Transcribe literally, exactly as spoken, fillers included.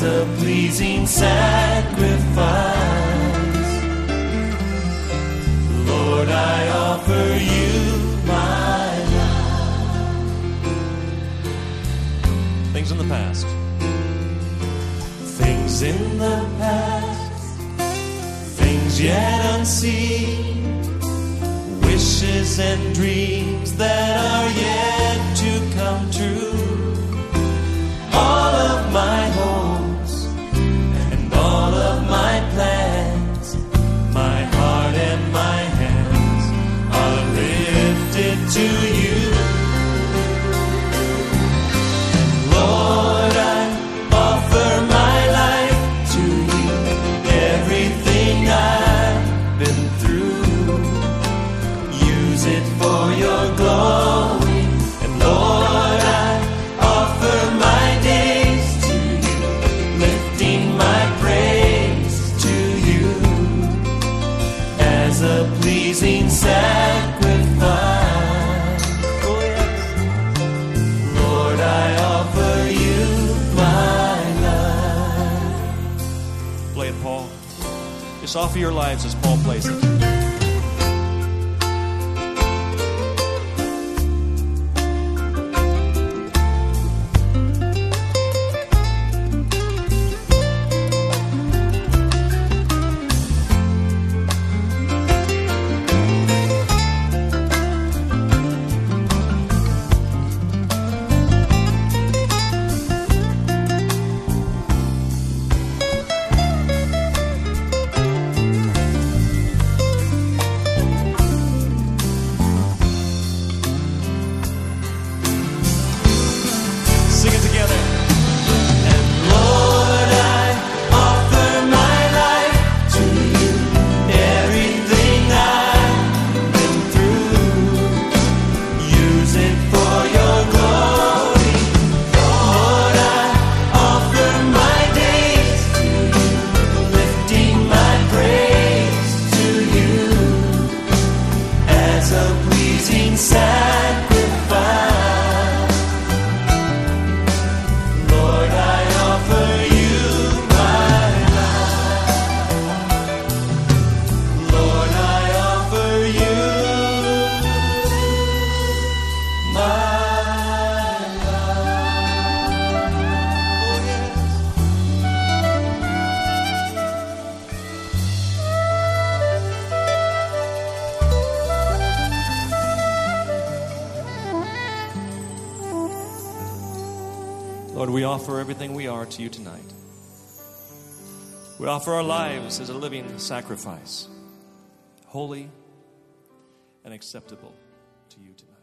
a pleasing sacrifice. Lord, I offer you my life. Things in the past. Things in the past, things yet unseen, wishes and dreams that are yet to come true. All of my hopes and all of my plans, my heart and my hands are lifted to you. And Lord, I offer my life to you, everything I've been through. Use it for your glory. And Lord, I offer my days to you, lifting my praise to you as a pleasing sacrifice. Oh yes. Lord, I offer you my life. Play it, Paul. Just offer your lives as Paul plays it. Sing it together. And Lord, I offer my life to you, everything I've been through. Use it for your glory. Lord, I offer my days to you, lifting my praise to you as a pleasing sacrifice. Lord, I offer you my life. Lord, I offer you my life. Oh, yes. Lord, we offer everything we are to you tonight. We offer our lives as a living sacrifice, holy and acceptable to you tonight.